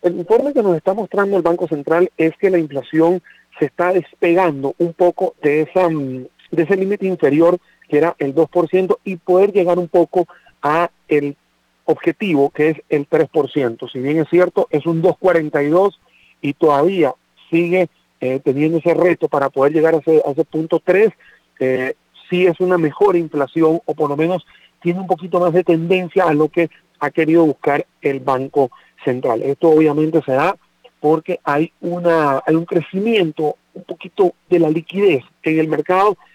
El informe que nos está mostrando el Banco Central es que la inflación se está despegando un poco de ese límite inferior que era el 2% y poder llegar un poco a el objetivo que es el 3%. Si bien es cierto, es un 2,42 y todavía sigue teniendo ese reto para poder llegar a ese punto 3, sí es una mejor inflación o por lo menos tiene un poquito más de tendencia a lo que ha querido buscar el Banco Central. Esto obviamente se da porque hay un crecimiento un poquito de la liquidez en el mercado